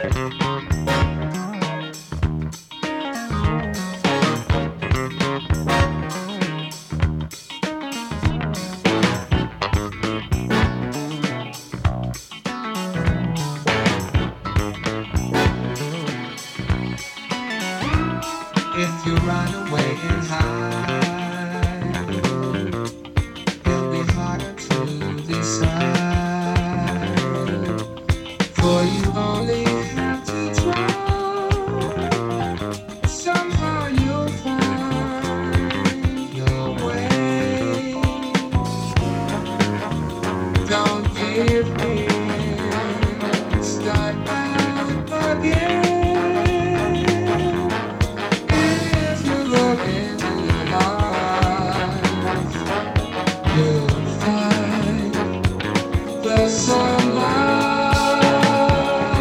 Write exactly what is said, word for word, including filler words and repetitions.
If you run away and hide, it'll be harder to decide. For you only have to try. Somehow you'll find your way. Don't give in. Start by